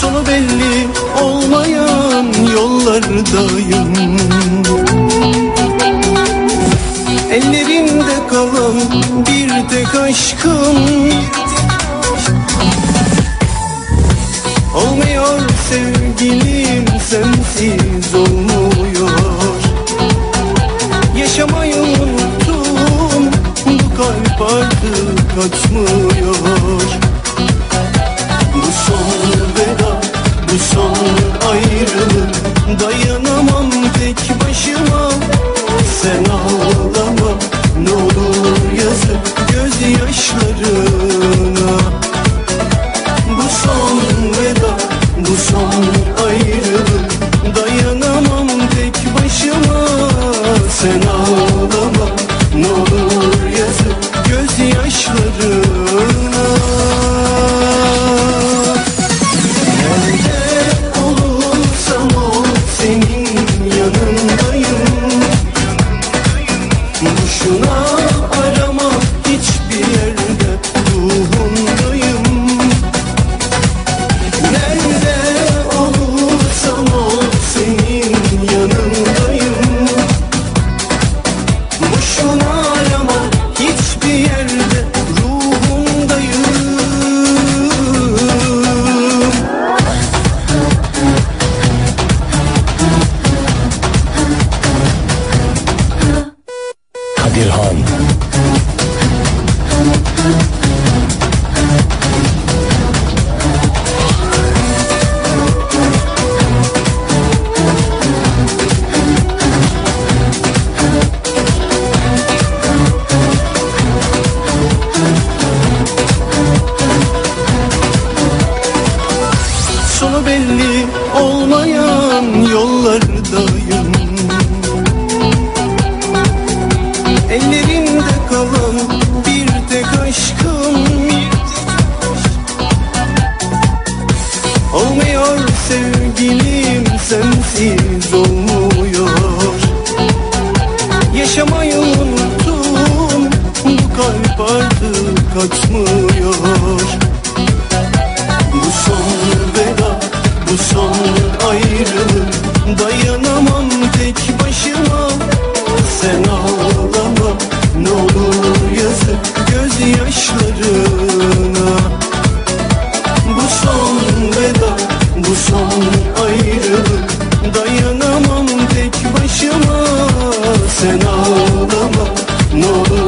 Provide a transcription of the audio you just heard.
Sonu belli olmayan yollardayım. Ellerimde kalan bir tek aşkım olmuyor sevgilim, sensiz olmuyor. Yaşamayı unuttum, bu kalp artık atmıyor. Bu son veda, bu son ayrılık, dayanamam tek başıma. Sen ağlama, ne olur yazık gözyaşlarına. Bu son veda, bu son ayrılık, dayanamam tek başıma. Sen ağlama, ne olur yazık gözyaşlarına. Nerede olursam ol, senin yanındayım. Boşuna arama, hiçbir yerde ruhundayım. Nerede olursam ol, senin yanındayım. Boşuna arama, hiçbir yerde ruhundayım. Kadirhan. Sonu belli olmayan yollardayım. Ellerimde kalan bir tek aşkım olmuyor sevgilim, sensiz olmuyor. Yaşamayı unuttum, bu kalp artık atmıyor. Bu son veda, bu son ayrılık, dayanamam tek başıma. Sen ağlama, ne olur yazık gözyaşlarına. Bu son veda, bu son ayrılık, dayanamam tek başıma. Sen ağlama, ne olur